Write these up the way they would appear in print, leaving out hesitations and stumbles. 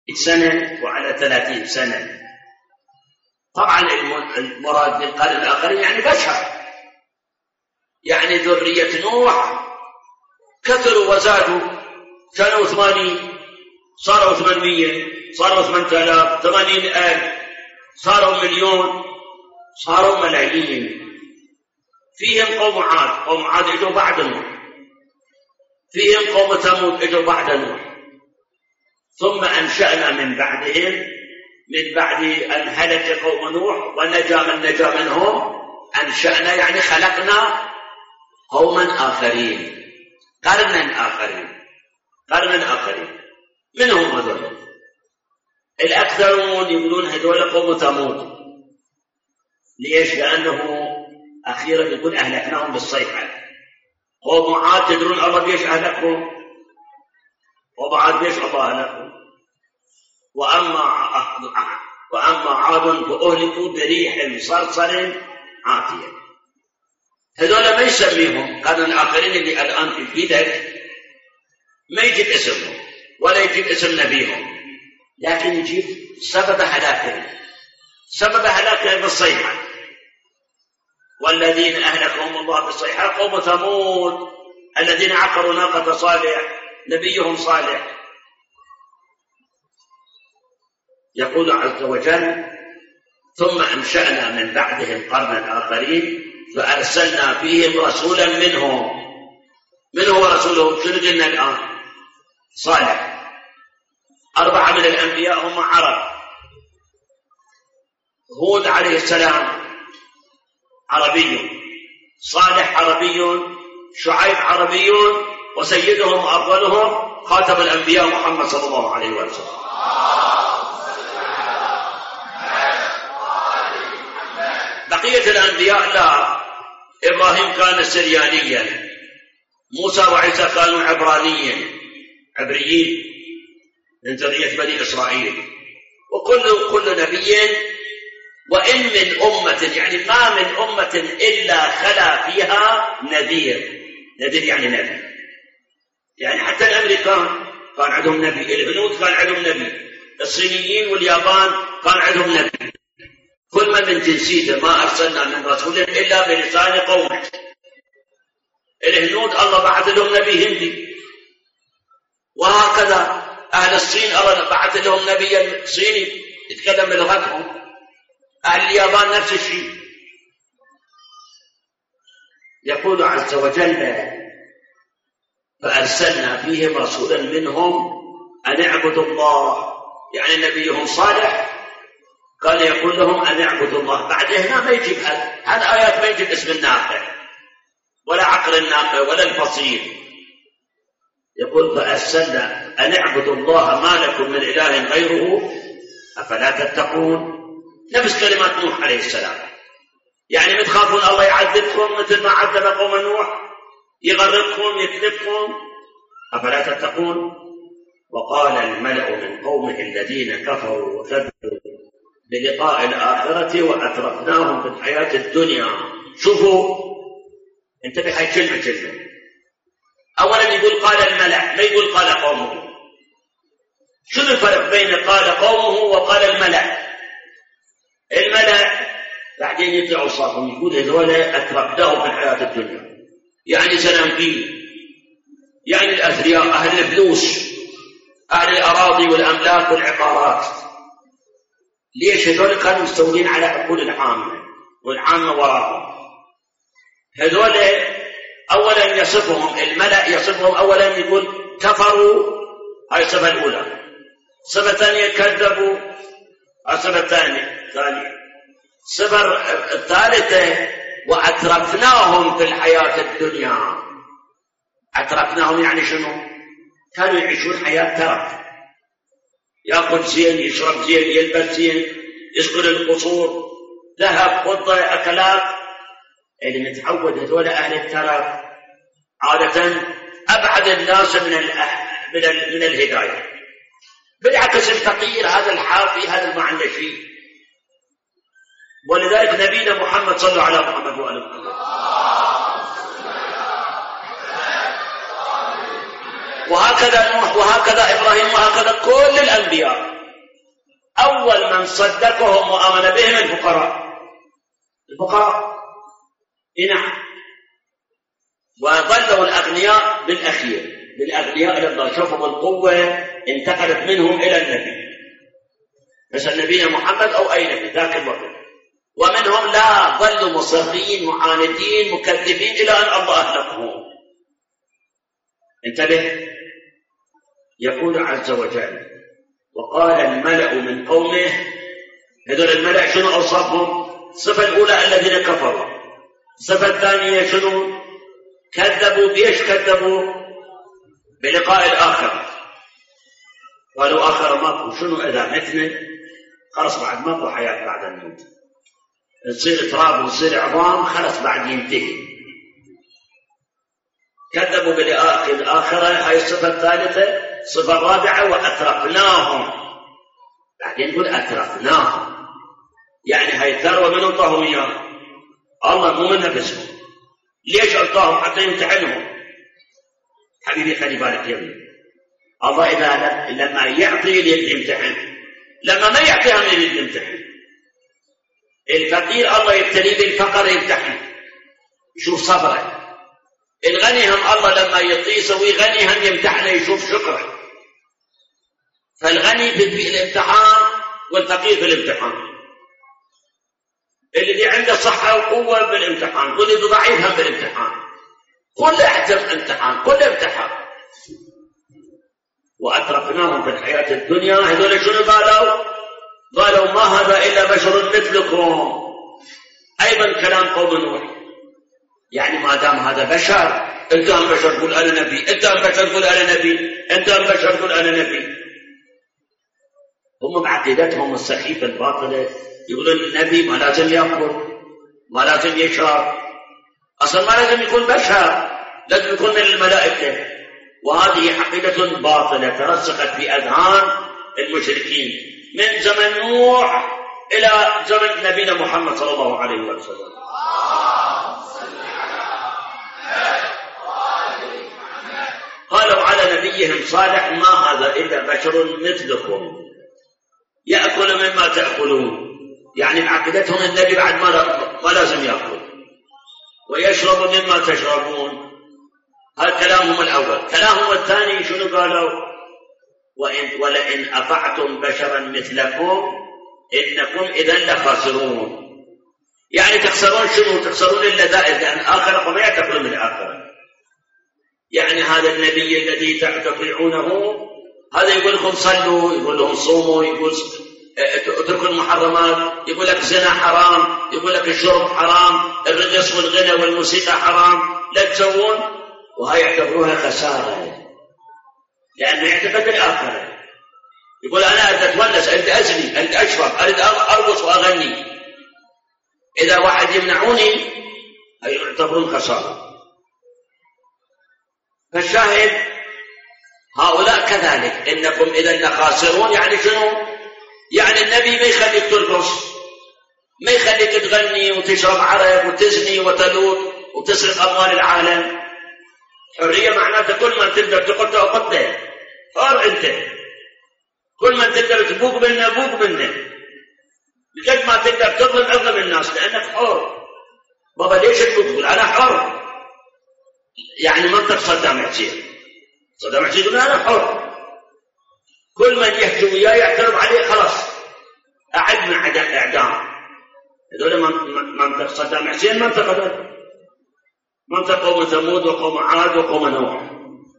سنة وعلى 30 سنة. طبعا المراد بالقرن الآخرين يعني بشر، يعني ذرية نوح كثروا وزادوا، كانوا 80 صاروا 800 صاروا 8000 80,000 صاروا مليون صاروا ملايين. فيهم قوم عاد، قوم عاد اجوا بعد نوح، فيهم قوم ثمود اجوا بعد نوح، ثم أنشأنا من بعدهم، من بعد أن هلك قوم نوح ونجا من نجا منهم، أنشأنا يعني خلقنا قوما آخرين، قرنا آخرين. من هم هذول؟ الأكثرون يقولون هذول قوم ثمود. ليش؟ لأنه أخيرا يقول أهلكناهم بالصيحة. قوم عاد تدرون الله ليش أهلكهم؟ وبعد ليش الله أهلكهم؟ وأما عاد فأهلكوا بريح صرصر عاتية. هذول ما يسميهم قرن الآخرين اللي الآن في بيدك، ما يجيب اسمهم ولا يجيب اسم نبيهم، لكن يجيب سبب هلاكهم بالصيحة. والذين أهلكهم الله بالصيحة قوم ثمود الذين عقروا ناقة صالح نبيهم صالح. يقول عز وجل: ثم أنشأنا من بعدهم قرنا آخرين فأرسلنا فيهم رسولا منهم. من هو رسولهم؟ شنو قلنا الآن؟ صالح. 4 من الأنبياء هم عرب. هود عليه السلام عربي، صالح عربي، شعيب عربي، وسيدهم أفضلهم خاتم الأنبياء محمد صلى الله عليه وسلم. بقية الأنبياء لا. إبراهيم كان سريانيا، موسى وعيسى كانوا عبريين من ذرية بني إسرائيل. وكل نبي وإن من أمة، يعني ما من أمة إلا خلا فيها نذير يعني نبي. يعني حتى الأمريكان كان عندهم نبي، الهنود كان عندهم نبي، الصينيين واليابان كان عندهم نبي. كل من جنسيته ما أرسلنا من رسول إلا بلسان قومه. الهنود الله بعث لهم نبي هندي، وهكذا أهل الصين الله بعث لهم نبي صيني يتكلم بلغتهم. أهل اليابان نفس الشيء. يقول عز وجل: فأرسلنا فيهم رسولا منهم أن اعبدوا الله. يعني نبيهم صالح قال يقول لهم أن اعبدوا الله. بعد هنا ما يجيب هذا آيات، ما يجيب اسم الناقة ولا عقل الناقة ولا الفصيل. يقول: فأرسلنا أن اعبدوا الله ما لكم من إله غيره أفلا تتقون. نفس كلمات نوح عليه السلام. يعني ما تخافون الله يعذبكم مثل ما عذب قوم نوح، يغرقكم يكذبكم؟ أفلا تتقون. وقال الملأ من قومه الذين كفروا وكذبوا بلقاء الآخرة وأترفناهم في الحياة الدنيا. شوفوا، انتبه هاي كلمة. أولا يقول قال الملأ، ما يقول قال قومه. شنو الفرق بين قال قومه وقال الملأ؟ الملأ بعدين يطلعوا صافهم، يقول هذول أترفناهم في الحياة الدنيا، يعني سننفيه، يعني الأثرياء، أهل الفلوس، أهل الأراضي والأملاك والعقارات. ليش؟ هذول كانوا مستولين على عقول العامة والعامة وراءهم. هذول أولا يصفهم الملأ، يصفهم أولا يقول كفروا، هاي الصفة الأولى. الصفة الثانية كذبوا، الصفة الثانية. الصفة الثالثة وأترفناهم في الحياة الدنيا. أترفناهم يعني شنو؟ كانوا يعيشون حياة ترف، يأكل زين، يشرب زين، يلبس زين، يسكن القصور، ذهب، فضة، أكلات. اللي متعود هذول أهل الترف عادة أبعد الناس من الهداية. بالعكس الفقير هذا الحافي هذا ما عنده شيء. ولذلك نبينا محمد صلى على محمد وآل محمد. وهكذا نوح وهكذا إبراهيم وهكذا كل الأنبياء أول من صدقهم وآمن بهم الفقراء. نعم. وظلوا الأغنياء بالأغنياء لما شوفوا القوة انتقلت منهم إلى النبي، مثل نبينا محمد أو أي نبي ذاك الوقت. ومنهم لا، ظلوا مصرين معاندين مكذبين إلى أن الله أهلكهم. انتبه، يقول عز وجل: وقال الملأ من قومه. هذول الملأ شنو أوصافهم؟ الصفة الأولى الذين كفروا، الصفة الثانية شنو؟ كذبوا. بإيش كذبوا؟ بلقاء الآخرة. قالوا آخر ماكو، شنو إذا متنا خلص بعد ماكو حياة بعد الموت، نصير تراب ونصير عظام، خلص بعد ينتهي. كذبوا بلقاء الآخرة، هاي الصفة الثالثة. الصفة الرابعة: وأترفناهم. بعدين نقول أترفناهم، يعني هاي الثروة من أعطاهم إياه؟ الله، مو من نفسهم. ليش أعطاهم؟ حتى يمتحنهم. حبيبي خلي بالك يا ابني، الله إذا لما يعطي يمتحن، لما ما يعطي هم يمتحن. الفقير الله يبتليه بالفقر يمتحن، يشوف صبره. الغني هم الله لما يعطيه يسوي غني هم يمتحنه، يشوف شكره. فالغني في الامتحان والفقير في الامتحان. الذي عنده صحة وقوة بالامتحان، والذي ضعيف هم بالامتحان. كل امتحان، كل امتحان. وأترفناهم في الحياة الدنيا. هذول شنو قالوا ما هذا إلا بشر مثلكم. أيضا كلام قوم نوح، يعني ما دام هذا بشر، أنت هم بشر قول أنا نبي، أنت هم بشر قول أنا نبي، أنت هم بشر قول أنا نبي. هم بعقيدتهم السخيفة الباطلة يقولون النبي ما لازم يأكل، ما لازم يشرب، أصلا ما لازم يكون بشر، لازم يكون من الملائكة. وهذه عقيدة باطلة ترسخت في أذهان المشركين من زمن نوح إلى زمن نبينا محمد صلى الله عليه وسلم. قالوا على نبيهم صالح: ما هذا إلا بشر مثلكم يأكل مما تأكلون. يعني بعقيدتهم النبي بعد ما لازم يأكل، ويشرب مما تشربون. هذا كلامهم الأول. كلامهم الثاني شنو قالوا؟ ولئن أطعتم بشرا مثلكم إنكم إذا لخاسرون. يعني تخسرون شنو؟ تخسرون اللذائذ، لأن الآخرة ما يأكلون من الآخرة. يعني هذا النبي الذي تطيعونه هذا يقول لكم صلوا، يقول لهم صوموا، يقول اتركوا المحرمات، يقول لك زنا حرام، يقول لك الشرب حرام، الرقص والغنى والموسيقى حرام، لا تسوون. وهي يعتبروها خسارة، لأنه يعتقد بالآخرة. يقول أنا أتونس، أنت أزني، أنت أشرب، أريد أرقص وأغني، إذا واحد يمنعوني هي يعتبرون خسارة. فالشاهد هؤلاء كذلك، إنكم إذا لخاسرون. يعني شنو؟ يعني النبي ما يخليك ترقص، ما يخليك تغني وتشرب عرق وتزني وتلوط وتسرق أموال العالم. حرية معناته كل من تقدر تقطع قطه، حر أنت. كل من تقدر تبوق منه بوق منه، بقد ما تقدر تظلم أظلم الناس، لأنك حر. بابا ليش تقول أنا حر؟ يعني منطق صدام حسين يقول أنا حر، كل من يحكي وياه يعترض عليه خلاص أعد مع إعدام. هذول منطق صدام حسين، منطق قوم ثمود وقوم عاد وقوم نوح.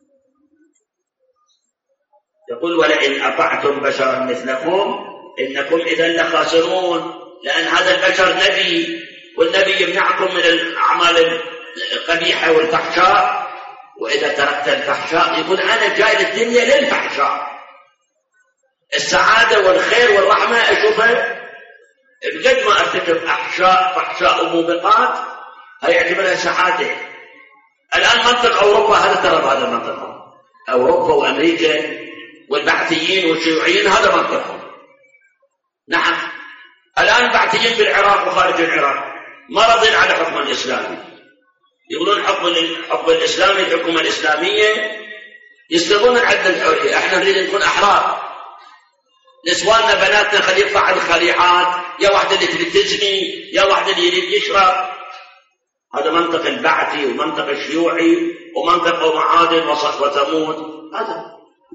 يقول ولئن أطعتم بشرا مثلكم إنكم إذا لخاسرون، لأن هذا البشر نبي، والنبي يمنعكم من الأعمال القبيحة والفحشاء. وإذا تركت الفحشاء يقول أنا جاي للدنيا للفحشاء. السعادة والخير والرحمة أشوفها بقد ما أرتكب فحشاء وموبقات، هي يعتبرها سعادة. الآن منطق أوروبا هذا ترى، هذا المنطقة أوروبا وأمريكا والبعثيين والشيوعيين هذا منطقهم. نعم، الآن البعثيين بالعراق وخارج العراق ما راضين على الحكم الإسلامي، يقولون الحكم الإسلامي، الحكومة الإسلامية يسلبون عندنا الحرية، احنا نريد نكون أحرار، نسواننا بناتنا خلي يطلع الخليعات، يا واحدة اللي تريد تزني، يا واحدة اللي يريد يشرب. هذا منطق البعثي ومنطق الشيوعي ومنطق معادن وثمود. هذا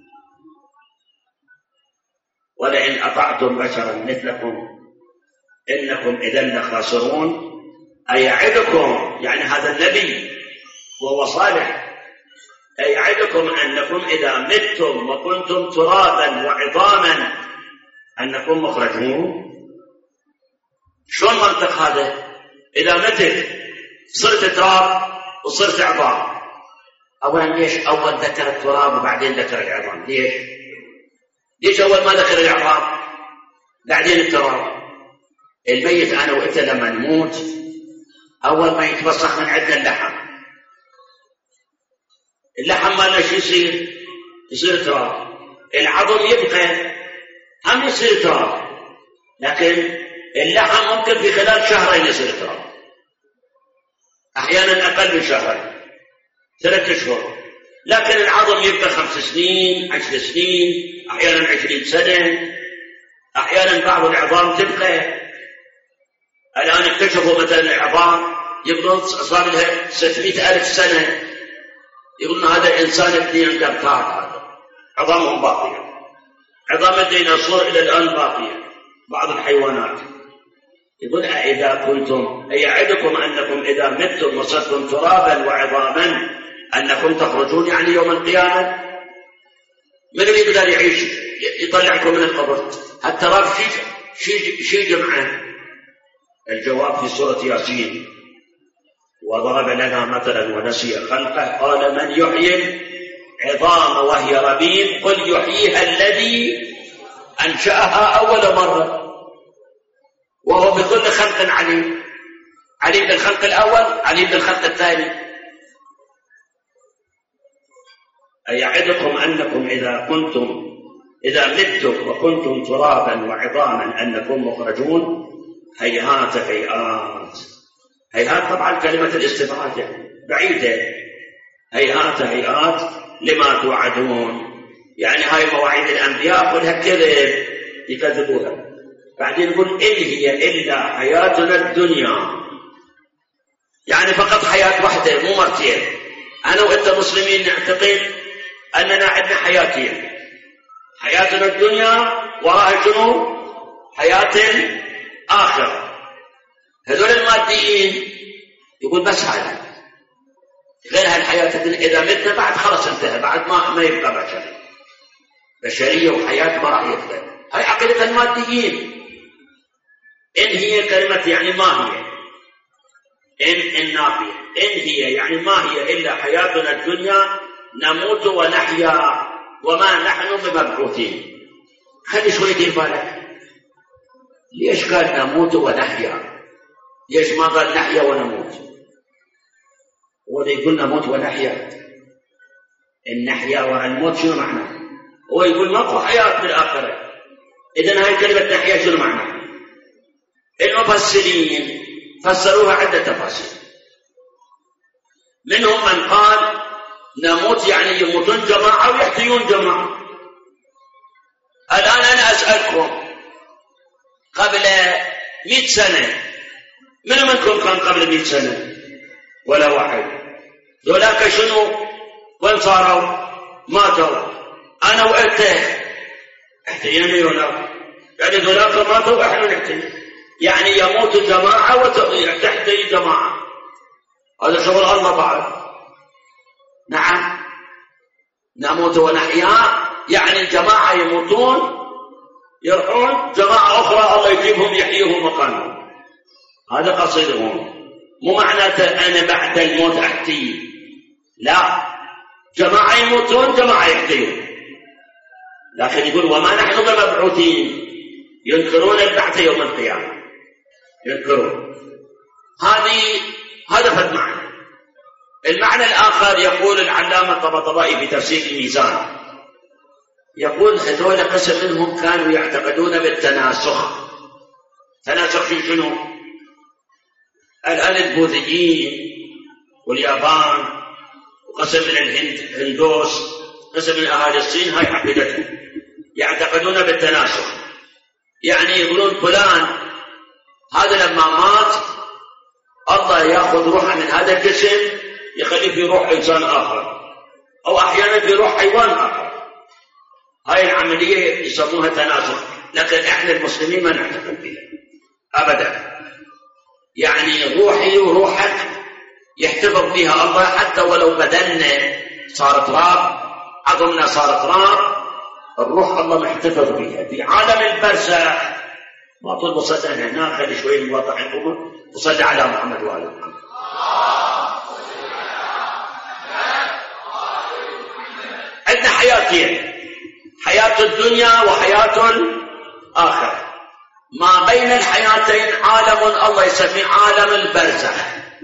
ولئن أطعتم بشرا مثلكم إنكم إذن لخاسرون. أيعدكم، يعني هذا النبي وهو صالح، أيعدكم أنكم إذا متم وكنتم ترابا وعظاما أنكم مخرجون. شلون منطق هذا؟ إذا متت صرت تراب وصرت عظام. أولا ليش أول ذكر التراب وبعدين ذكر العظام؟ ليش أول ما ذكر العظام بعدين التراب؟ الميت أنا وإنت لما نموت أول ما يتوسخ من عندنا اللحم مالنا شو يصير تراب. العظم يبقى هم يصير تراب، لكن اللحم ممكن في خلال شهرين يصير تراب، أحيانا أقل من شهرين 3 أشهر، لكن العظم يبقى 5 سنين 10 سنين أحيانا 20 سنة. أحيانا بعض العظام تبقى. الآن اكتشفوا مثلا العظام يقولون صار لها 600,000 سنة، يقولون هذا إنسان النياندرتال، هذا عظامهم باقية، عظام الديناصور إلى الآن باقية، بعض الحيوانات. يقول أإذا كنتم أيعدكم أنكم إذا متم وصرتم ترابا وعظاما أنكم تخرجون، يعني يوم القيامة. من يقدر يعيش يطلعكم من القبر؟ التراب شي جمعه. الجواب في سورة ياسين: وضرب لنا مثلا ونسي خلقه قال من يحيي العظام وهي رميم قل يحييها الذي أنشأها أول مرة وهو بكل خلق عليم. عليم بالخلق الأول، عليم بالخلق الثاني. أيعدكم أنكم إذا متم وكنتم ترابا وعظاما أنكم مخرجون. هيهات هيهات. هيهات طبعا كلمة الاستبعاد يعني بعيدة. هيهات هيهات لما توعدون، يعني هاي مواعيد الأنبياء كلها كذب يكذبوها. بعدين يقول إن هي إلا حياتنا الدنيا، يعني فقط حياة واحدة مو مرتين. أنا وإنت مسلمين نعتقد أننا عندنا حياتين، حياتنا الدنيا وراها شنو؟ حياة آخرة. هذول الماديين يقول بس هذا غير هالحياة الدنيا، إذا متنا بعد خلص انتهى، بعد ما يبقى بشرية وحياة ما راح يبقى. هاي عقيدة الماديين. إن هي كلمة يعني ما هي، إن النافية، إن هي يعني ما هي إلا حياتنا الدنيا نموت ونحيا وما نحن بمبعوثين. خلي شوي دير بالك، ليش قال نموت ونحيا؟ ليش ما قال نحيا ونموت؟ هو اللي يقول نموت ونحيا، النحيا والموت شنو معناه؟ هو يقول ماكو حياة بالآخرة، إذن هاي كلمة نحيا شنو معناه؟ المفسرين فسروها عدة تفاسير. منهم من قال نموت يعني يموتون جماعة ويحيون جماعة. الآن أنا أسألكم قبل 100 سنة من منكم كان قبل 100 سنة؟ ولا واحد. ذولاك شنو؟ وين صاروا؟ ماتوا. أنا وأنت احتينا يولا، يعني ذولاك ماتوا وإحنا نحتي، يعني يموت جماعة وتحتي جماعة. هذا شغل الله بعد. نعم، نموت ونحيا يعني الجماعة يموتون يرحون، جماعة أخرى الله يجيبهم يحييهم مكانهم. هذا قصدهم، مو معناته أنا بعد الموت أحتي، لا، جماعة يموتون جماعة يحتيون. لكن يقول وما نحن بمبعوثين، ينكرون البعث يوم القيامة، ينكرون. هذا فد معنى. المعنى الآخر يقول العلامة الطباطبائي في تفسير الميزان، يقول هذول قسم منهم كانوا يعتقدون بالتناسخ. تناسخ شنو؟ الآن البوذيين واليابان وقسم من الهندوس، قسم من أهالي الصين، هاي عقيدتهم، يعتقدون بالتناسخ. يعني يقولون فلان هذا لما مات الله ياخذ روحه من هذا الجسم يخليه في روح انسان اخر، او احيانا في روح حيوان اخر. هاي العمليه يسموها تناسخ، لكن احنا المسلمين ما نعتقد بها ابدا. يعني روحي وروحك يحتفظ بها الله، حتى ولو بدلنا صار تراب، عظمنا صار تراب، الروح الله محتفظ بها. في عالم البرزخ ما طول وصلنا هنا، خلي شوي نوضح لكم وصلي على محمد وآل محمد. عندنا حياتين، حياة الدنيا وحياة الآخرة. ما بين الحياتين عالم الله يسميه عالم البرزخ.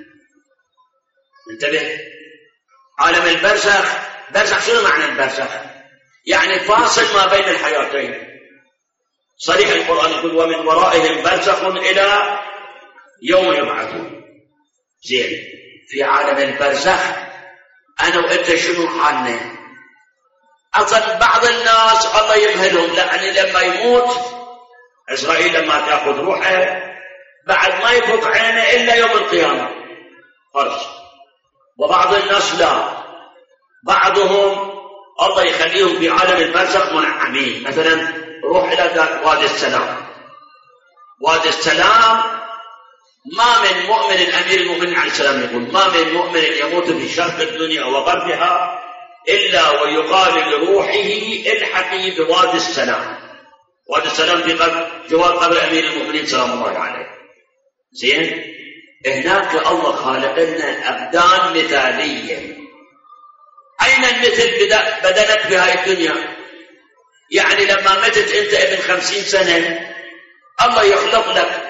انتبه، عالم البرزخ، برزخ شنو معنى البرزخ؟ يعني فاصل ما بين الحياتين. صريح القرآن يقول ومن ورائهم برزخ إلى يوم يبعثون. زين، في عالم البرزخ أنا وأنت شنو حالنا؟ أصلا بعض الناس الله يمهلهم، لأن لما يموت إسرائيل لما تأخذ روحه بعد ما يفك عينه إلا يوم القيامة خلص. وبعض الناس لا، بعضهم الله يخليهم في عالم البرزخ منعمين. مثلا روح إلى وادي السلام. وادي السلام ما من مؤمن، أمير المؤمنين عليه السلام يقول ما من مؤمن يموت في شرق الدنيا وغربها إلا ويقال لروحه الحقي بوادي السلام. وادي السلام في جوار قبر أمير المؤمنين سلام الله عليه. زين، هناك الله خالق لنا أبدان مثالية. أين المثل بدنك في هاي الدنيا؟ يعني لما متت أنت ابن 50 سنة الله يخلق لك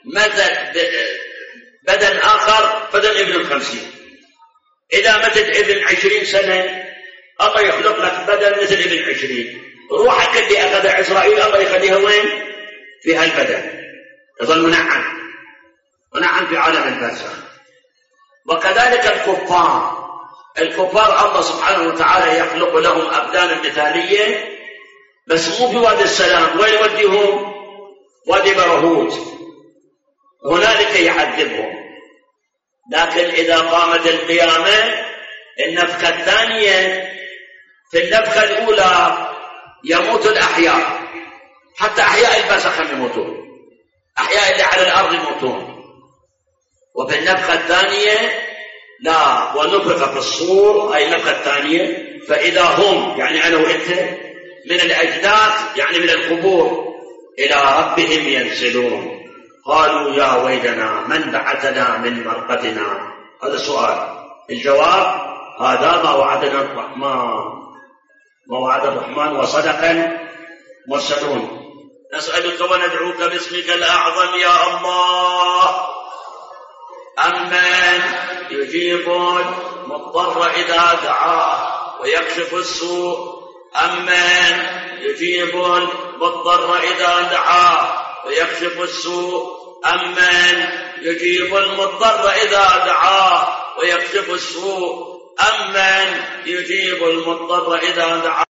بدن آخر، بدن ابن 50. إذا متت ابن 20 سنة الله يخلق لك بدن مثل ابن 20. روحك اللي أخذها إسرائيل الله يخليها وين؟ في هالبدن، يظل منعم في عالم البرزخ. وكذلك الكفار الله سبحانه وتعالى يخلق لهم أبدانا مثالية، بس مو في وادي السلام. وين يوديهم؟ وادي برهوت، هنالك يعذبهم. لكن إذا قامت القيامة النفخة الثانية، في النفخة الأولى يموت الأحياء، حتى أحياء البرزخ يموتون، أحياء اللي على الأرض يموتون. وفي النفخة الثانية لا، ونفخ في الصور، أي النفخة الثانية، فإذا هم يعني أنا وإنت من الأجداث يعني من القبور إلى ربهم ينسلون. قالوا يا ويلنا من بعثنا من مرقدنا. هذا السؤال، الجواب هذا ما وعدنا الرحمن، ما وعد الرحمن وصدق المرسلون. نسألك وندعوك باسمك الأعظم يا الله، أمن يجيب المضطر إذا دعاه ويكشف السوء. أمن يجيب المضطر إذا دعاه ويكشف السوء. أمن يجيب المضطر إذا دعاه ويكشف السوء. أمن يجيب المضطر إذا دعاه